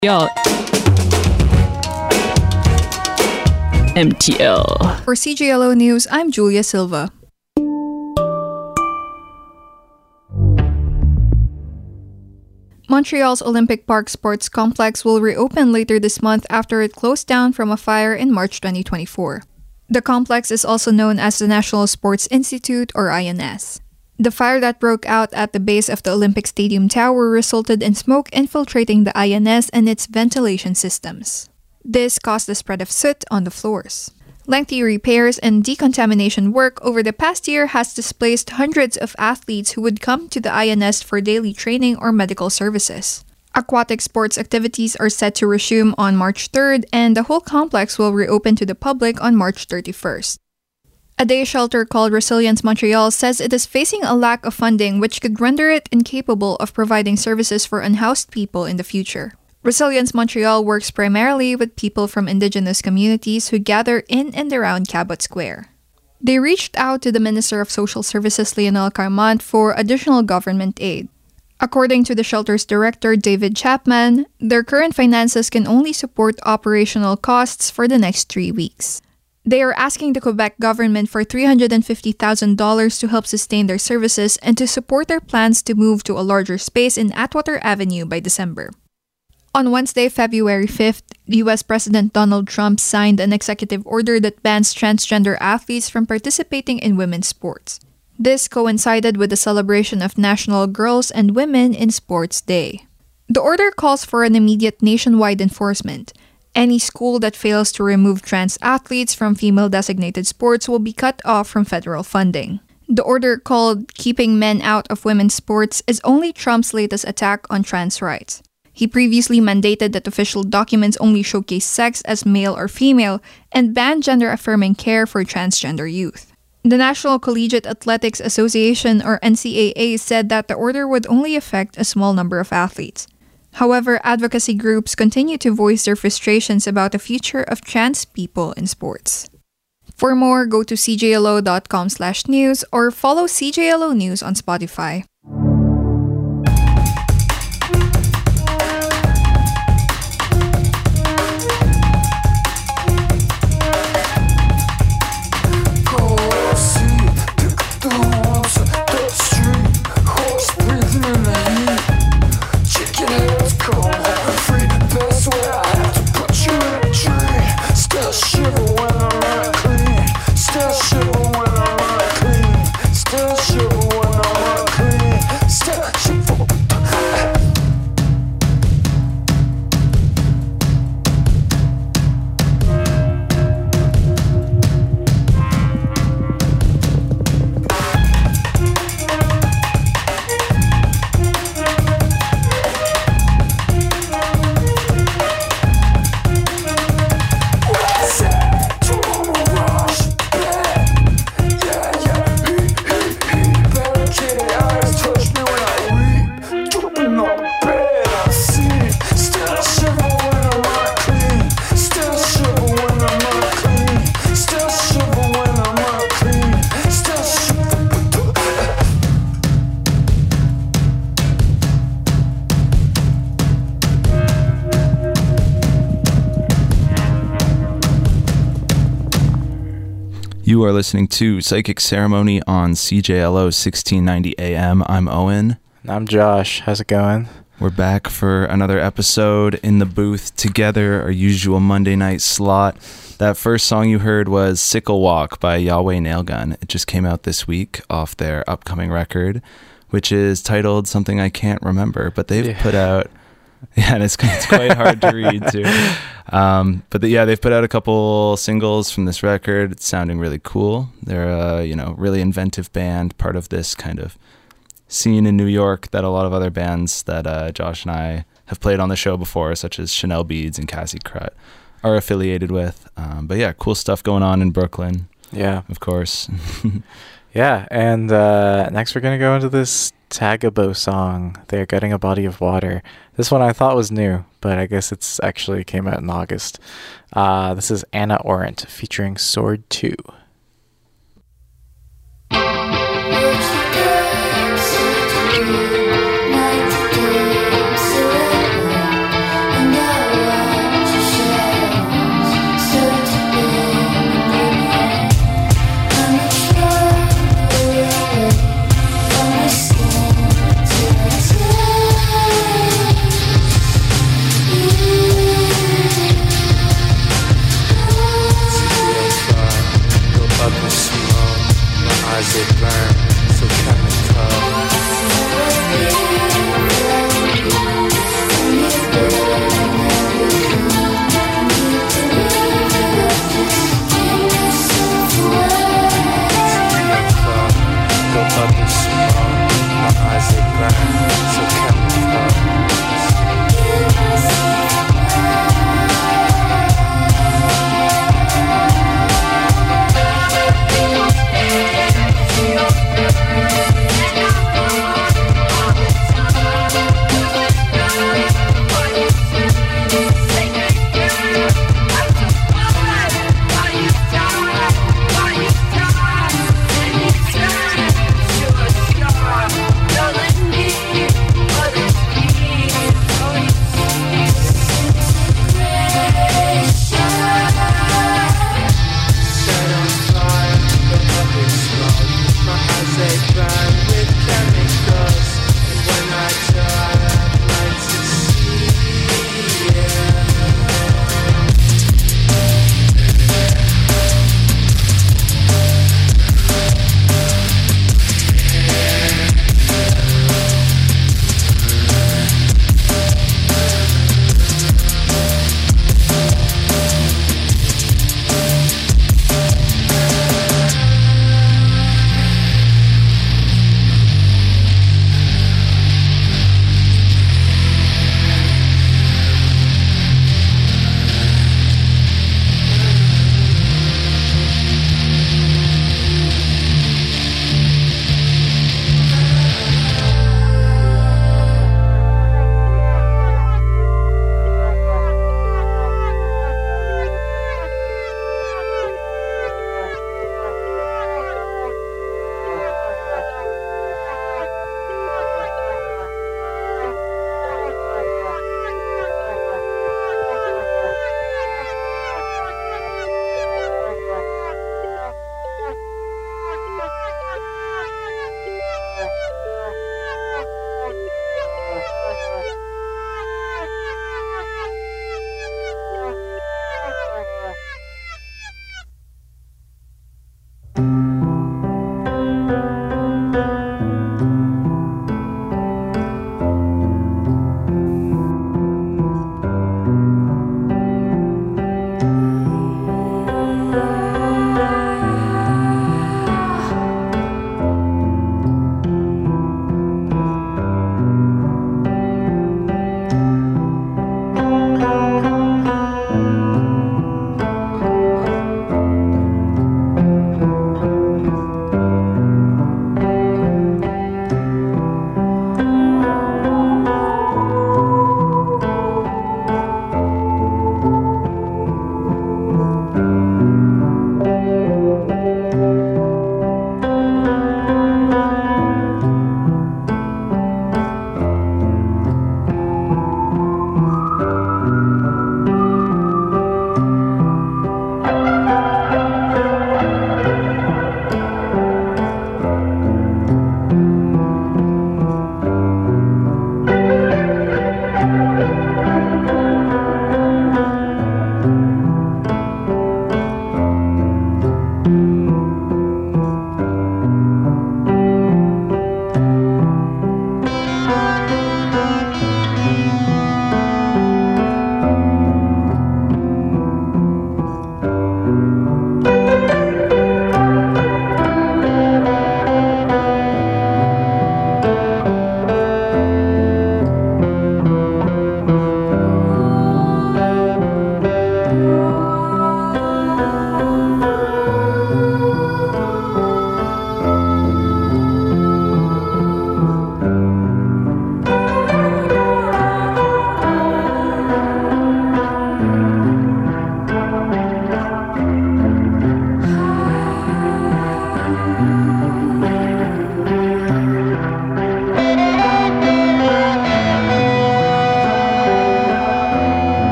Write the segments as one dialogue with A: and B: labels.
A: Yo. MTL.
B: For CJLO News, I'm Julia Silva. Montreal's Olympic Park Sports Complex will reopen later this month after it closed down from a fire in March 2024. The complex is also known as the National Sports Institute, or INS. The fire that broke out at the base of the Olympic Stadium tower resulted in smoke infiltrating the INS and its ventilation systems. This caused the spread of soot on the floors. Lengthy repairs and decontamination work over the past year has displaced hundreds of athletes who would come to the INS for daily training or medical services. Aquatic sports activities are set to resume on March 3rd, and the whole complex will reopen to the public on March 31st. A day shelter called Resilience Montreal says it is facing a lack of funding which could render it incapable of providing services for unhoused people in the future. Resilience Montreal works primarily with people from Indigenous communities who gather in and around Cabot Square. They reached out to the Minister of Social Services, Lionel Carmont, for additional government aid. According to the shelter's director, David Chapman, their current finances can only support operational costs for the next 3 weeks. They are asking the Quebec government for $350,000 to help sustain their services and to support their plans to move to a larger space in Atwater Avenue by December. On Wednesday, February 5th, U.S. President Donald Trump signed an executive order that bans transgender athletes from participating in women's sports. This coincided with the celebration of National Girls and Women in Sports Day. The order calls for an immediate nationwide enforcement. Any school that fails to remove trans athletes from female-designated sports will be cut off from federal funding. The order, called Keeping Men Out of Women's Sports, is only Trump's latest attack on trans rights. He previously mandated that official documents only showcase sex as male or female and banned gender-affirming care for transgender youth. The National Collegiate Athletics Association, or NCAA, said that the order would only affect a small number of athletes. However, advocacy groups continue to voice their frustrations about the future of trans people in sports. For more, go to cjlo.com/news or follow CJLO News on Spotify.
C: You are listening to Psychic Ceremony on CJLO 1690 AM. I'm Owen.
D: And I'm Josh. How's it going?
C: We're back for another episode in the booth together, our usual Monday night slot. That first song you heard was Sickle Walk by Yahweh Nailgun. It just came out this week off their upcoming record, which is titled something I can't remember, but they've put out... Yeah, and it's quite hard to read too. They've put out a couple singles from this record. It's sounding really cool. They're a really inventive band, part of this kind of scene in New York that a lot of other bands that Josh and I have played on the show before, such as Chanel Beads and Cassie Crut, are affiliated with. Cool stuff going on in Brooklyn. Yeah, of course.
D: Yeah, and next we're gonna go into this Tagabo song, They're Getting a Body of Water. This one I thought was new, but I guess it's actually came out in August. This is Anna Orent featuring Sword 2.
E: And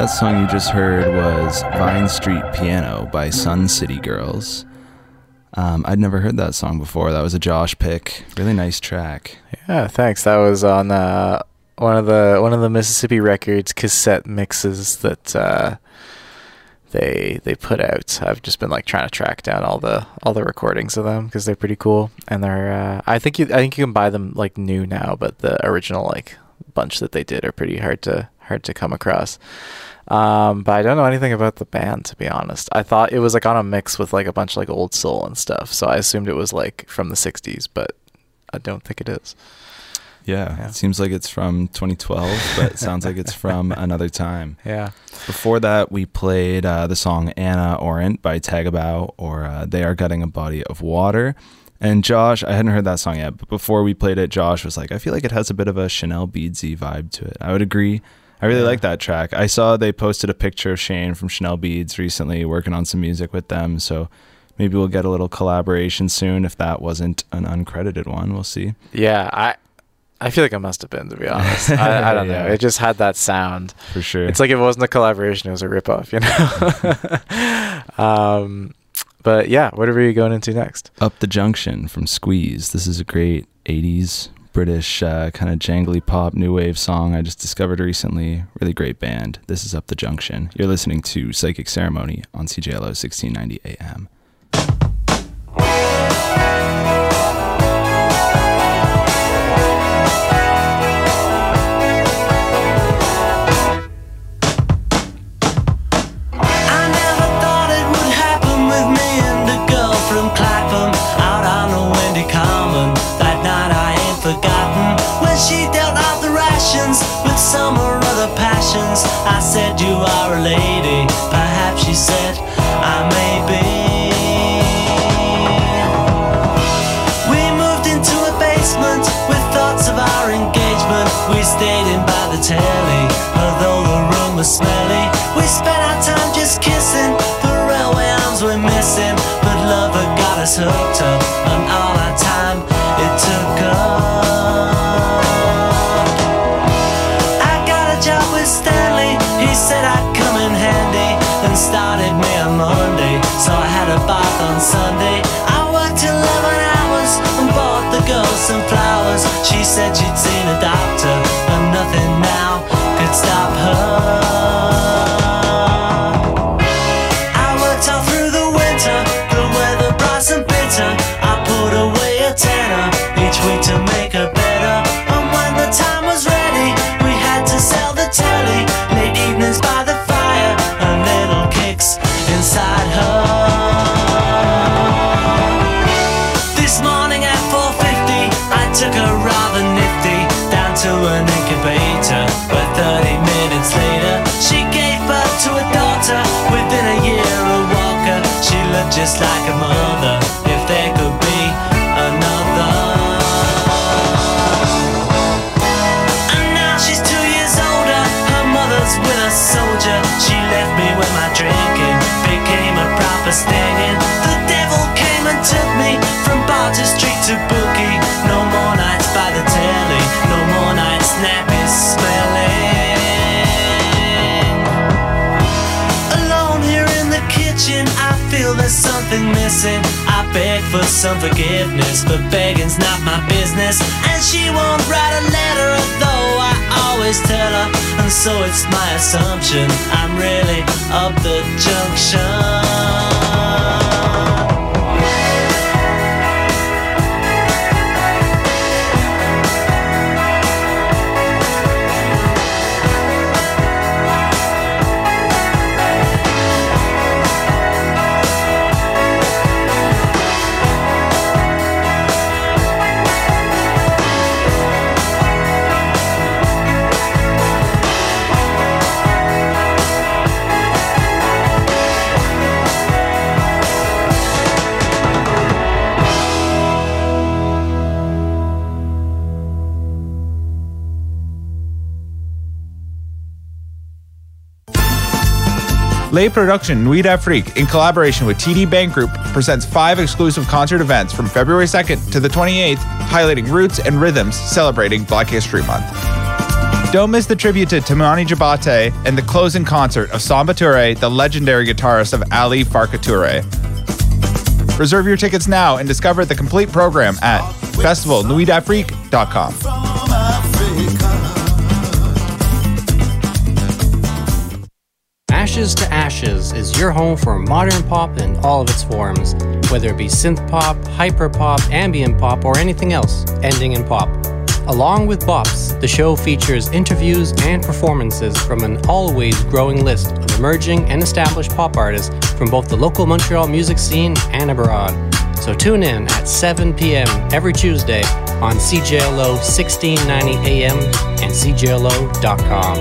C: That song you just heard was Vine Street Piano by Sun City Girls. I'd never heard that song before. That was a Josh pick. Really nice track.
D: Yeah, thanks. That was on one of the Mississippi Records cassette mixes that they put out. I've just been like trying to track down all the recordings of them because they're pretty cool, and they're I think you can buy them like new now, but the original like bunch that they did are pretty hard to come across. But I don't know anything about the band, to be honest. I thought it was like on a mix with like a bunch of like old soul and stuff, so I assumed it was like from the 60s, but I don't think it is.
C: Yeah, it seems like it's from 2012, but it sounds like it's from another time.
D: Yeah.
C: Before that, we played the song Anna Orant by Tagabow, or They Are Gutting a Body of Water. And Josh, I hadn't heard that song yet, but before we played it, Josh was like, I feel like it has a bit of a Chanel Beadsy vibe to it. I would agree. I really like that track. I saw they posted a picture of Shane from Chanel Beads recently working on some music with them, so maybe we'll get a little collaboration soon if that wasn't an uncredited one. We'll see.
D: Yeah, I feel like it must have been, to be honest. I don't know. It just had that sound.
C: For sure.
D: It's like it wasn't a collaboration, it was a ripoff, you know? But yeah, what are we going into next?
C: Up the Junction from Squeeze. This is a great 80s British kind of jangly pop new wave song I just discovered recently. Really great band. This is Up the Junction. You're listening to Psychic Ceremony on CJLO 1690 AM.
A: With some or other passions, I said you are a lady. Perhaps she said I may be. We moved into a basement with thoughts of our engagement. We stayed in by the telly, although the room was smelly. We spent our time just kissing. The railway arms were missing, but love had got us hooked up, and all our time it took up. Stanley, he said I'd come in handy, and started me on Monday, so I had a bath on Sunday. I worked 11 hours and bought the girl some flowers. She said she'd seen a doctor and nothing now could stop her. I worked all through the winter, the weather bright and bitter. I put away a tenner each week to make her better, and when the time was ready, we had to sell the telly. Late evenings by the fire and little kicks inside her. This morning at 4:50 I took her rather nifty down to an incubator, but 30 minutes later she gave birth to a daughter. Within a year a walker, she looked just like a mother, if there could be another. With a soldier, she left me when my drinking became a proper stinging. The devil came and took me from Barter Street to Bookie. No more nights by the telly, no more nights nappy smelling. Alone here in the kitchen, I feel there's something missing. I beg for some forgiveness, but begging's not my business, and she won't write a letter, although I always tell her, and so it's my assumption I'm really up the junction.
E: Lay production Nuit Afrique, in collaboration with TD Bank Group, presents 5 exclusive concert events from February 2nd to the 28th, highlighting roots and rhythms celebrating Black History Month. Don't miss the tribute to Timani Jabate and the closing concert of Samba Touré, the legendary guitarist of Ali Farka Touré. Reserve your tickets now and discover the complete program at festivalnuitdafrique.com.
F: Ashes to Ashes is your home for modern pop in all of its forms, whether it be synth pop, hyper pop, ambient pop, or anything else ending in pop. Along with Bops, the show features interviews and performances from an always growing list of emerging and established pop artists from both the local Montreal music scene and abroad. So tune in at 7 p.m. every Tuesday on CJLO 1690 AM and CJLO.com.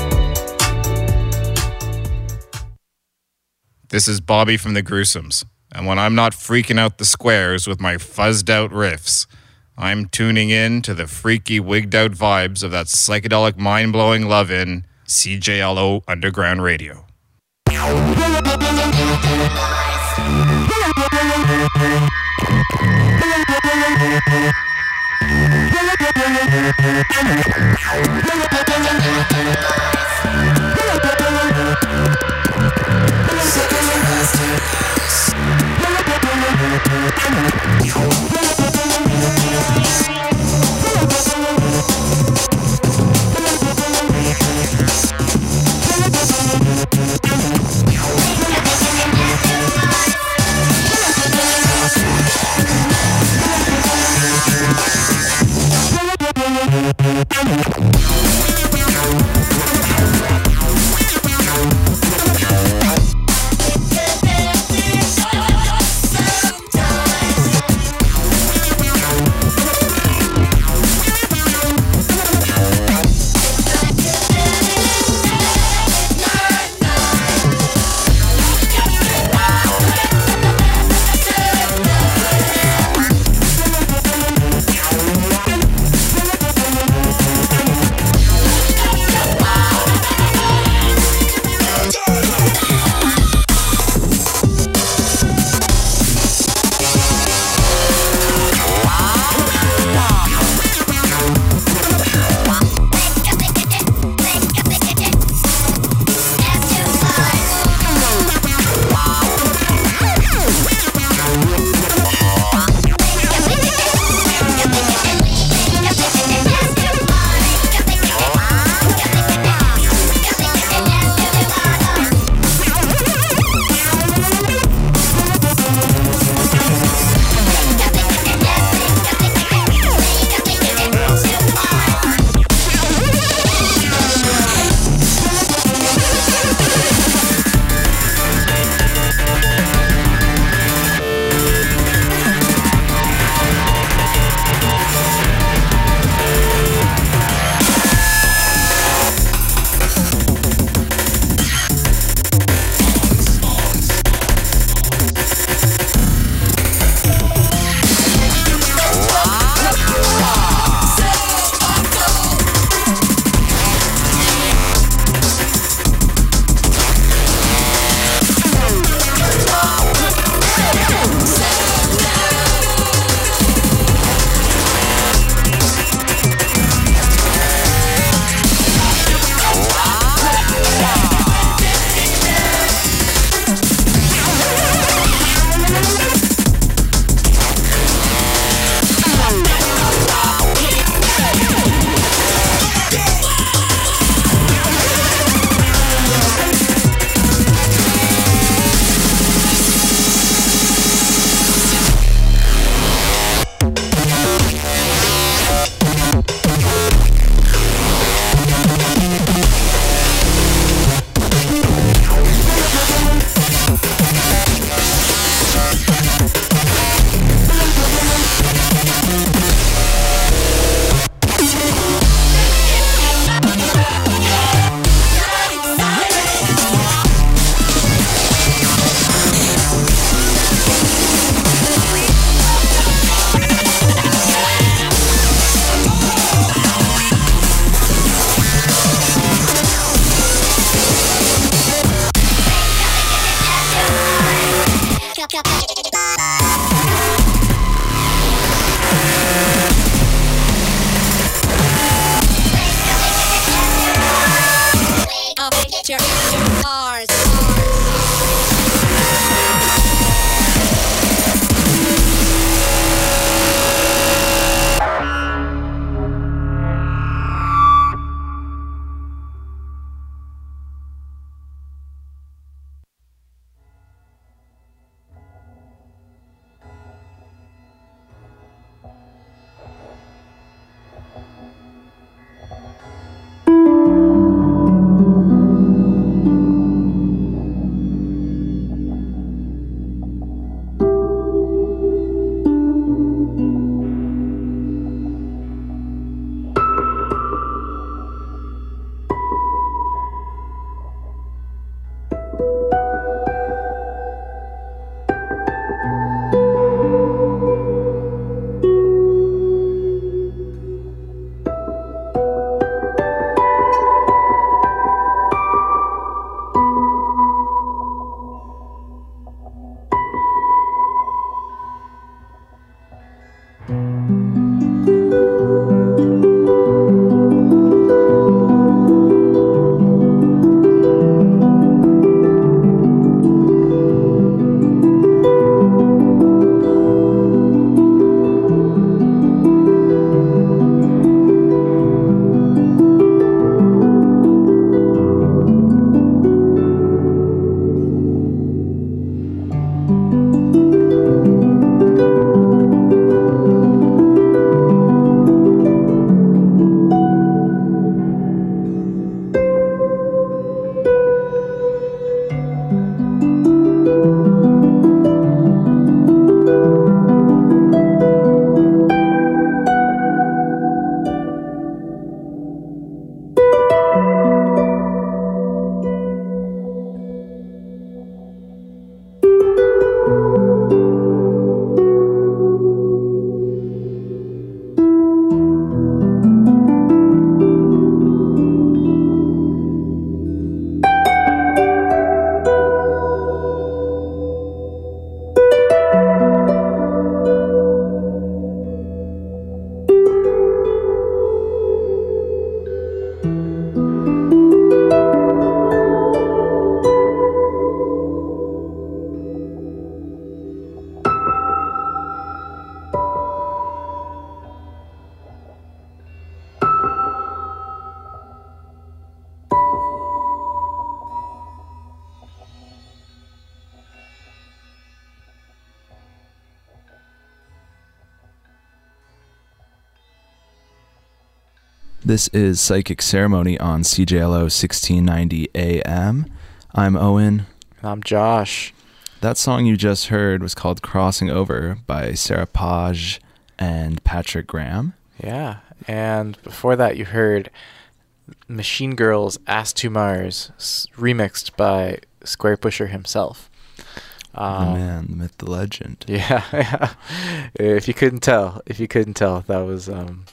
G: This is Bobby from the Gruesomes, and when I'm not freaking out the squares with my fuzzed out riffs, I'm tuning in to the freaky wigged out vibes of that psychedelic mind-blowing love-in CJLO Underground Radio.
C: This is Psychic Ceremony on CJLO 1690 AM. I'm Owen.
D: I'm Josh.
C: That song you just heard was called Crossing Over by Sarah Page and Patrick Graham.
D: Yeah, and before that you heard Machine Girls' Ass to Mars remixed by Square Pusher himself.
C: The man, the myth, the legend.
D: Yeah. If you couldn't tell, that was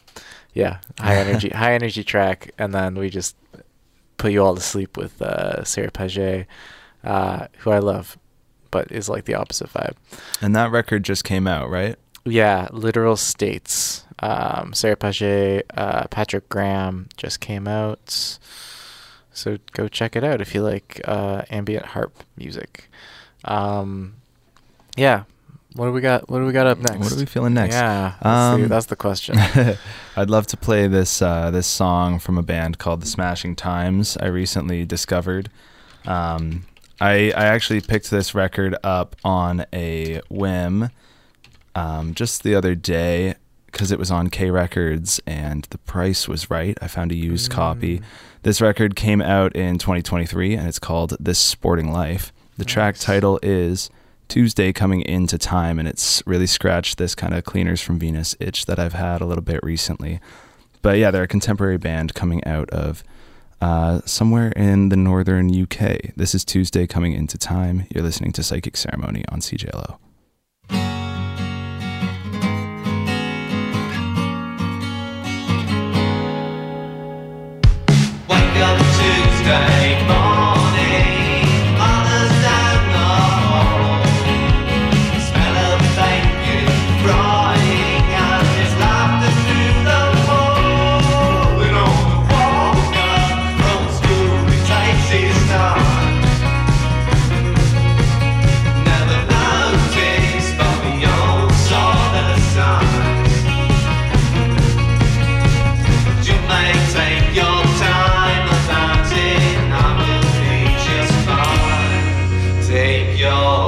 D: high energy track, and then we just put you all to sleep with Sarah Page, who I love, but is like the opposite vibe.
C: And that record just came out, right?
D: Yeah, Literal States. Sarah Page, Patrick Graham just came out. So go check it out if you like ambient harp music. Yeah. What do we got up next?
C: What are we feeling next?
D: Yeah, that's the question.
C: I'd love to play this song from a band called The Smashing Times I recently discovered. I actually picked this record up on a whim just the other day because it was on K Records and the price was right. I found a used copy. This record came out in 2023 and it's called This Sporting Life. The track title is Tuesday Coming Into Time, and it's really scratched this kind of Cleaners from Venus itch that I've had a little bit recently. But yeah, they're a contemporary band coming out of somewhere in the northern UK. This is Tuesday Coming Into Time. You're listening to Psychic Ceremony on CJLO.
A: Wake up Tuesday morning, others don't know. Smell of bacon frying and there's laughter through the hall. And on the walk up from school he takes his time. Never noticed but we all saw the signs. You may take your time about it, I will be just fine. Take your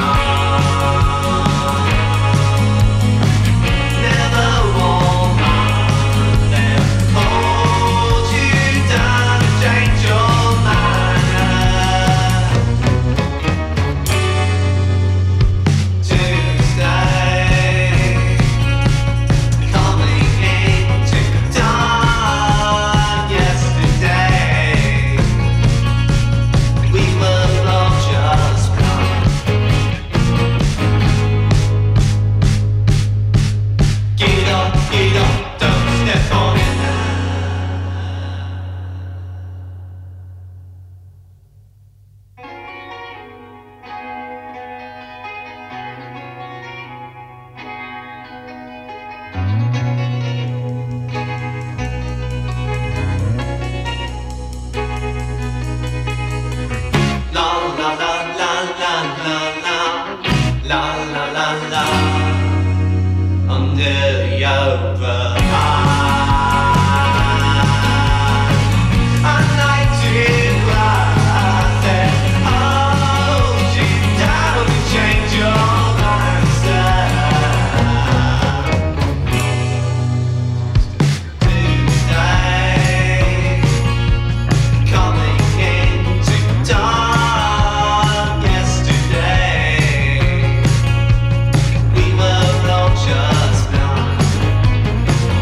A: time. Never won't harm them. Hold you down and change your mind. Tuesday, coming into time. Yesterday, we were all just blind. Get up, don't step on it now. La la la la la la la la la la under the overpass. I like to rise and hold you down and change your mindset. Tuesday, coming into time. Yesterday, we were all just blind.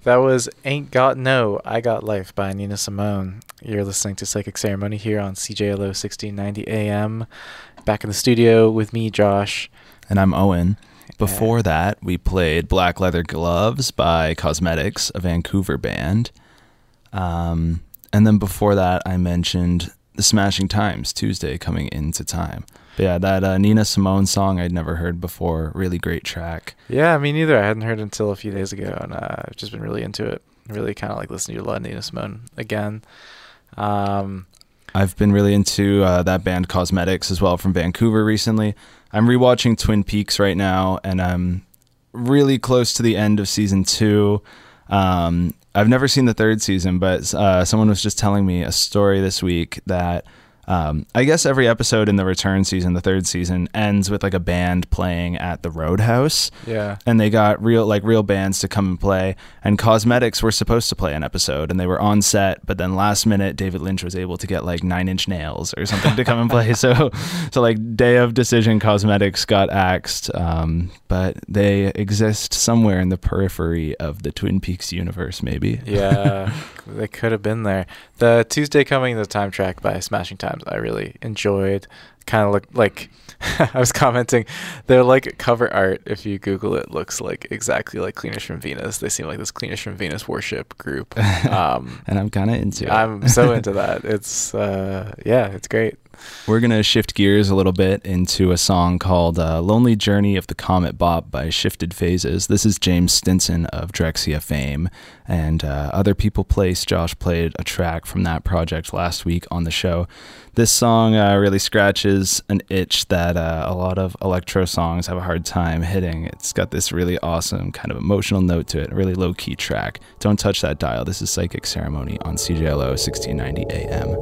D: That was Ain't Got No, I Got Life by Nina Simone. You're listening to Psychic Ceremony here on CJLO 1690 AM. Back in the studio with me, Josh.
C: And I'm Owen. Before that, we played Black Leather Gloves by Cosmetics, a Vancouver band. And then before that, I mentioned The Smashing Times, Tuesday Coming Into Time. But yeah, that Nina Simone song I'd never heard before. Really great track.
D: Yeah, me neither. I hadn't heard it until a few days ago, and I've just been really into it. Really kind of like listening to a lot of Nina Simone again.
C: I've been really into that band Cosmetics as well from Vancouver recently. I'm rewatching Twin Peaks right now, and I'm really close to the end of season 2. I've never seen the 3rd season, but someone was just telling me a story this week that I guess every episode in the return season, the 3rd season, ends with like a band playing at the Roadhouse.
D: Yeah.
C: And they got real bands to come and play. And Cosmetics were supposed to play an episode, and they were on set, but then last minute David Lynch was able to get like 9 Inch Nails or something to come and play. So like day of decision, Cosmetics got axed. But they exist somewhere in the periphery of the Twin Peaks universe, maybe.
D: Yeah, they could have been there. The Tuesday Coming to Time track by Smashing Times I really enjoyed. Kind of look like I was commenting, they're like cover art. If you Google it, looks like exactly like Cleaners from Venus. They seem like this Cleaners from Venus worship group.
C: And I'm kind of into it.
D: I'm so into that. It's it's great.
C: We're going to shift gears a little bit into a song called Lonely Journey of the Comet Bop by Shifted Phases. This is James Stinson of Drexcia fame, and Other People Place. Josh played a track from that project last week on the show. This song really scratches an itch that a lot of electro songs have a hard time hitting. It's got this really awesome kind of emotional note to it, a really low-key track. Don't touch that dial. This is Psychic Ceremony on CJLO 1690 AM.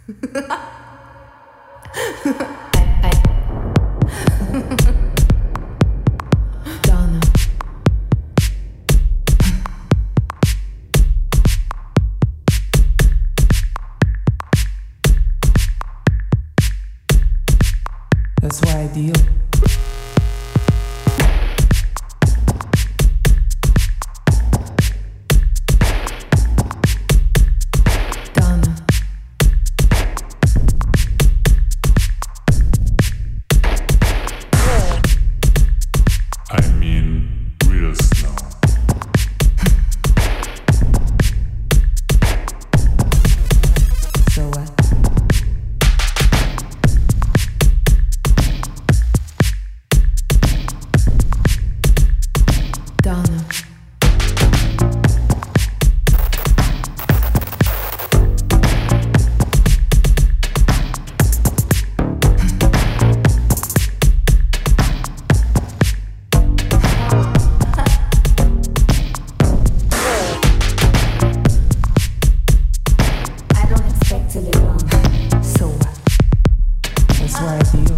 H: Donna. That's why I deal. Donna.
I: I mean, real snow.
H: So what? Donna. I don't expect to live long. So what? That's why I deal.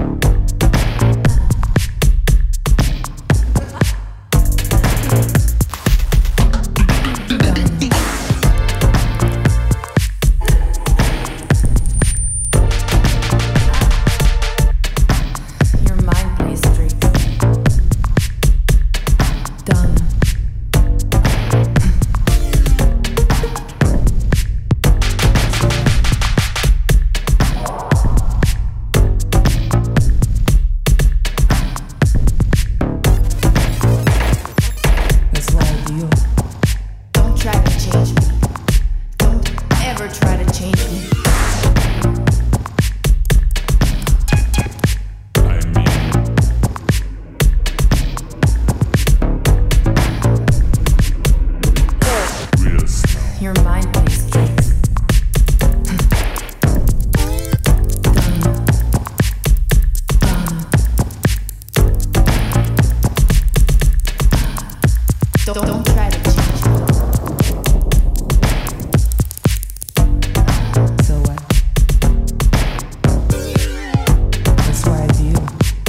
H: Your mind plays tricks. Donna. That's why I deal. Don't try to change me. Don't ever try to change me.
I: I mean, real snow.
H: Your mind plays tricks. Donna. Donna. Don't try to change me. So what? That's why I deal.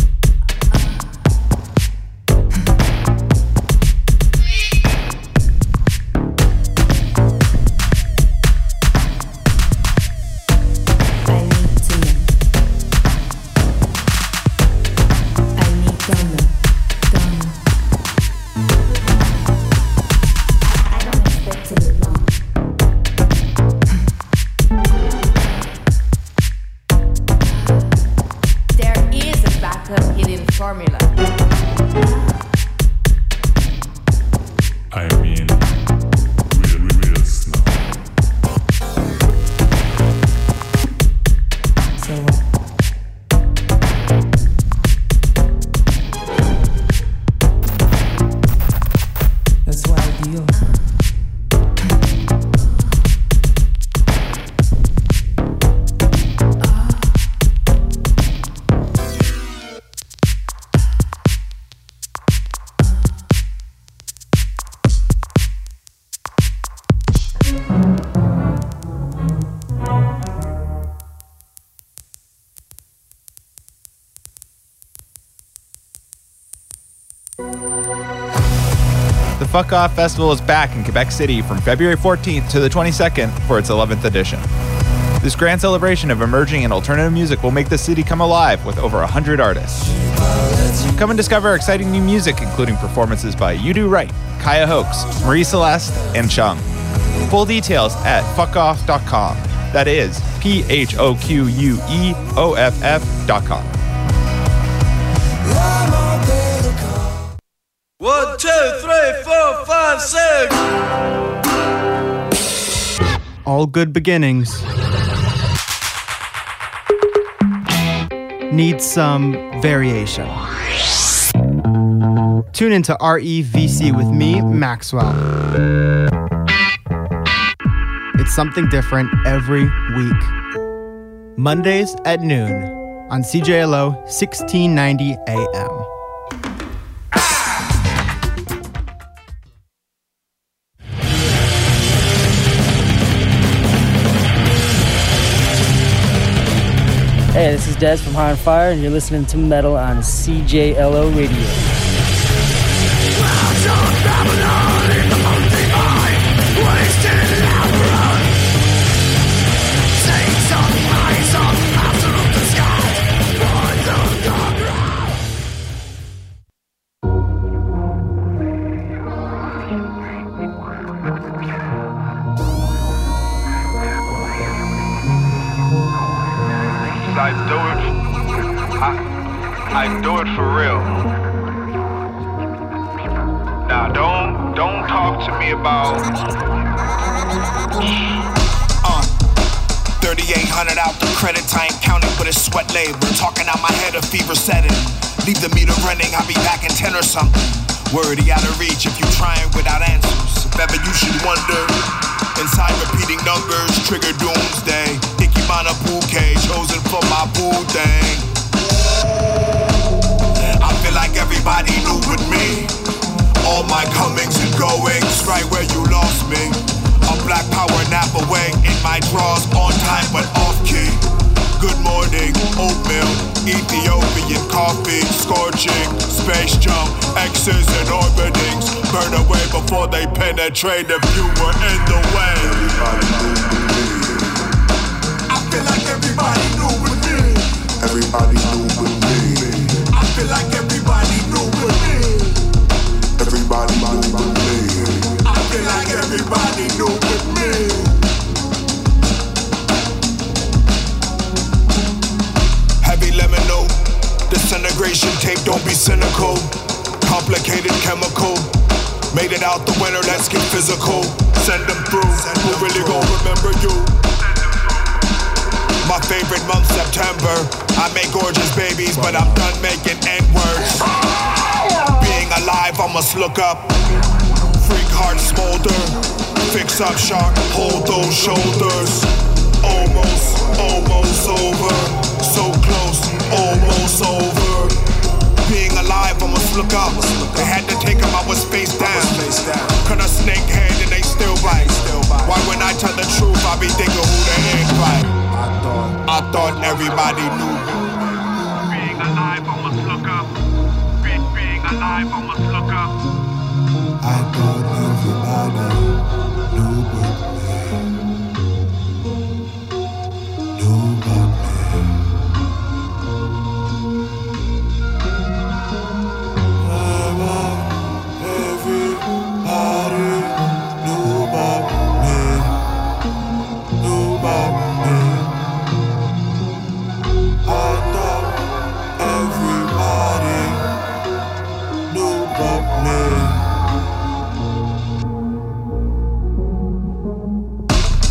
H: I need to know. I need Donna. Donna. I don't expect to live long. There is a backup hidden formula.
I: I mean, real snow.
H: So what? That's why I deal.
E: The Fuck Off Festival is back in Quebec City from February 14th to the 22nd for its 11th edition. This grand celebration of emerging and alternative music will make the city come alive with over 100 artists. Come and discover exciting new music, including performances by You Do Right, Kaya Hoax, Marie Celeste, and Chung. Full details at fuckoff.com. That is PHOQUEOFF.com.
A: 1, 2, 3, 4, 5, 6.
J: All good beginnings need some variation. Tune into REVC with me, Maxwell. It's something different every week. Mondays at noon on CJLO 1690 AM.
K: Hey, this is Des from High on Fire, and you're listening to Metal on CJLO Radio.
L: I do it for real. Now don't talk to me about
M: 3,800 out the credit, I ain't counting, but it's sweat labor. Talking out my head, a fever setting. Leave the meter running, I'll be back in 10 or something. Wordy out of reach if you trying without answers. If ever you should wonder, inside repeating numbers, trigger doomsday. Ikebana bouquet, chosen for my boo thing. I feel like everybody knew with me. All my comings and goings, right where you lost me. A black power nap away in my drawers, on time but off key. Good morning, oatmeal, Ethiopian coffee, scorching, space jump, X's and orbitings. Burn away before they penetrate if you were in the way. I feel like everybody knew with me. Everybody knew with me. I feel like everybody knew with me. Everybody knew with me. I feel like everybody knew with me. Heavy lemon, disintegration tape, don't be cynical. Complicated chemical. Made it out the winter, let's get physical. Send them through, who really gon' remember you? My favorite month, September. I make gorgeous babies, but I'm done making N-words. Being alive, I must look up. Freak heart smolder. Fix up sharp, hold those shoulders. Almost over. So close, almost over. Being alive, I must look up. They had to take him, I was face down. Cut a snake head and they still bite. Why when I tell the truth, I be thinking who they ain't right. I thought everybody knew. Being alive, I must look up. Being alive, I must look up. I thought everybody knew but me. Knew but me. Everybody knew but me. Knew but me. I thought everybody knew but me.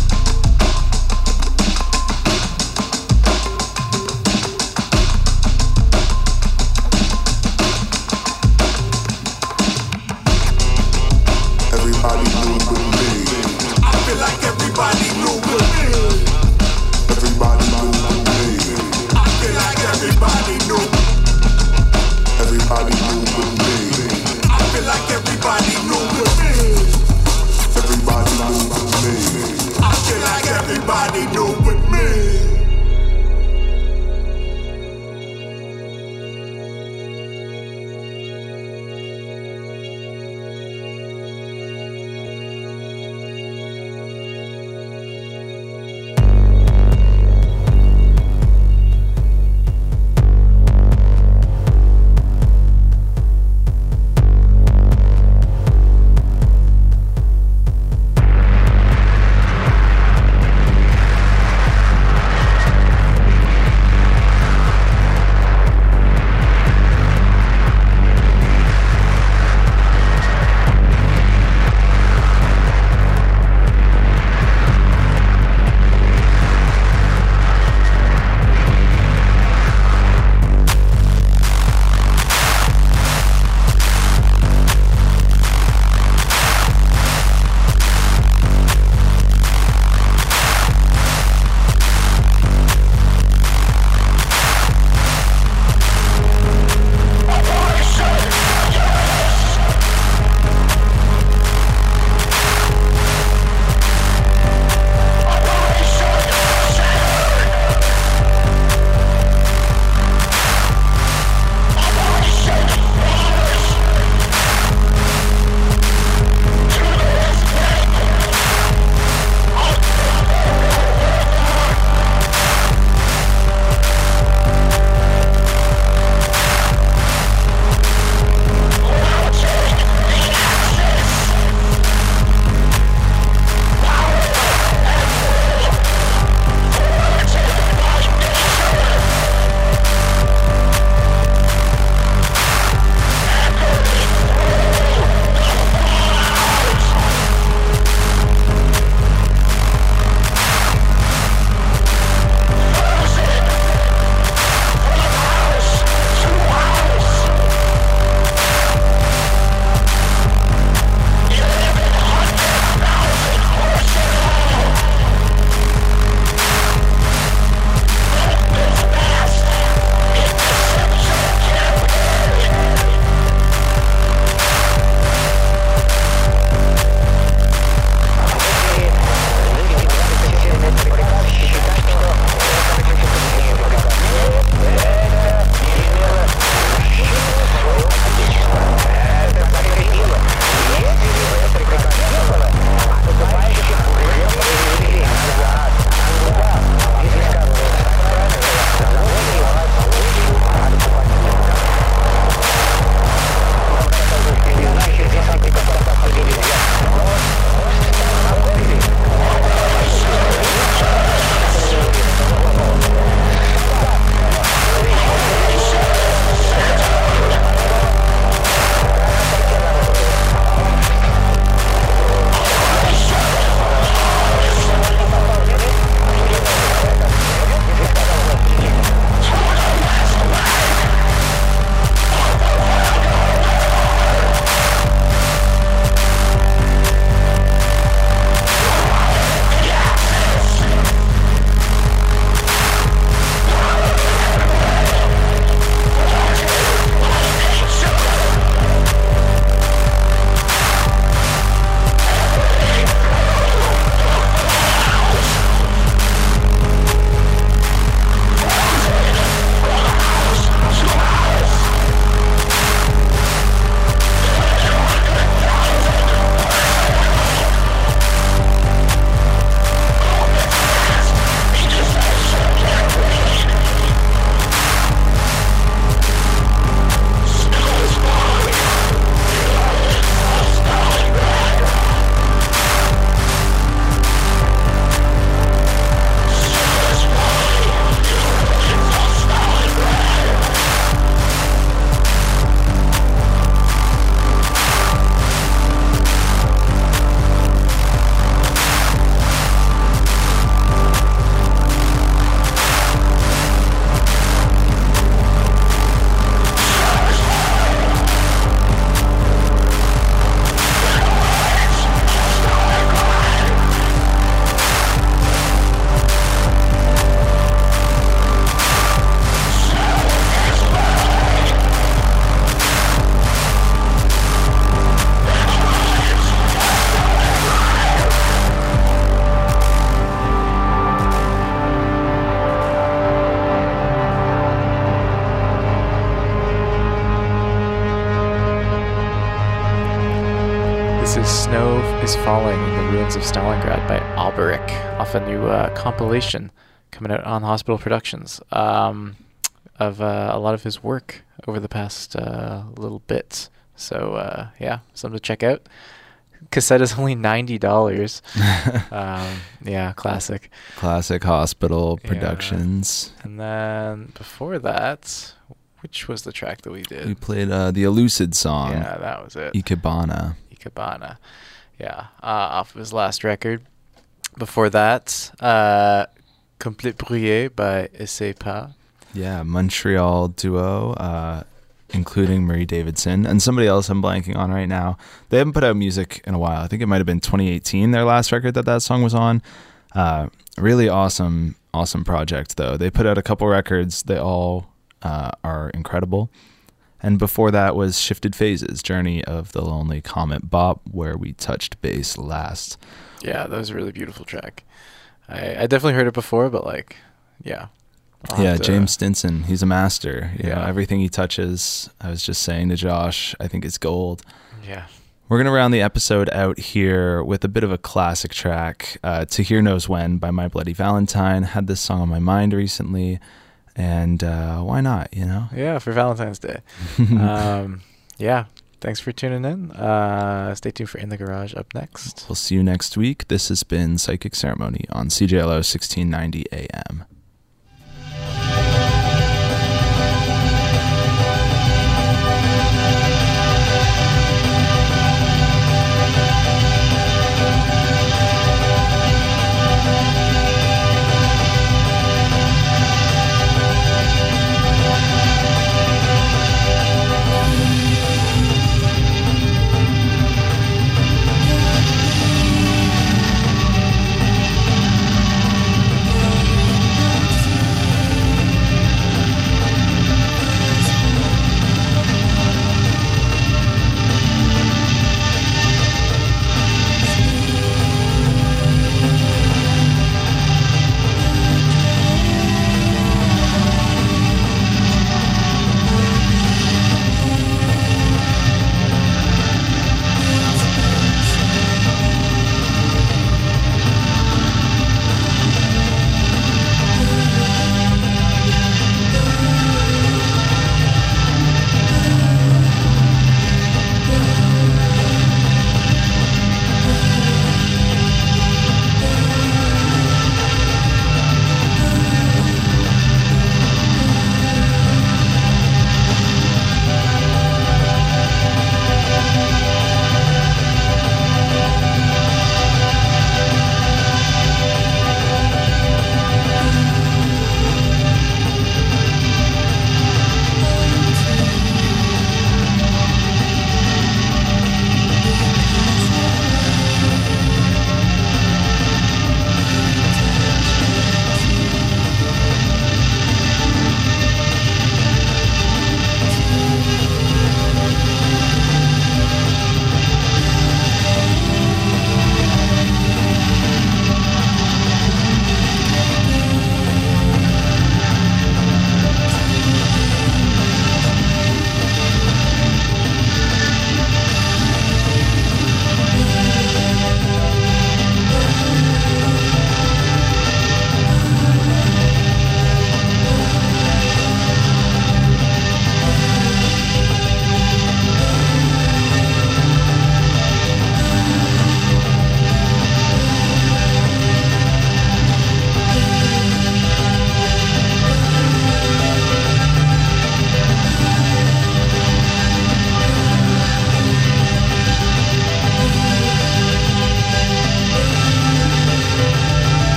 D: is Falling in the Ruins of Stalingrad by Alberich, off a new compilation coming out on Hospital Productions of a lot of his work over the past little bit. So yeah, something to check out. Cassette is only $90. Yeah, classic.
C: Classic Hospital Productions.
D: Yeah. And then before that, which was the track that we did?
C: We played the Elucid song.
D: Yeah, that was it.
C: Ikebana.
D: Yeah, off of his last record. Before that, Complete Brouillé by Essaye Pas.
C: Yeah, Montreal duo, including Marie Davidson and somebody else I'm blanking on right now. They haven't put out music in a while. I think it might have been 2018, their last record that song was on. Really awesome project, though. They put out a couple records. They all are incredible. And before that was Shifted Phases, Journey of the Lonely Comet Bop, where we touched base last.
D: Yeah, that was a really beautiful track. I definitely heard it before, but like, yeah.
C: James Stinson, he's a master. You know, everything he touches, I was just saying to Josh, I think it's gold.
D: Yeah.
C: We're going to round the episode out here with a bit of a classic track. To Hear Knows When by My Bloody Valentine. Had this song on my mind recently. And why not, you know?
D: Yeah, for Valentine's Day. Yeah, thanks for tuning in. Stay tuned for In the Garage up next.
C: We'll see you next week. This has been Psychic Ceremony on CJLO 1690 AM.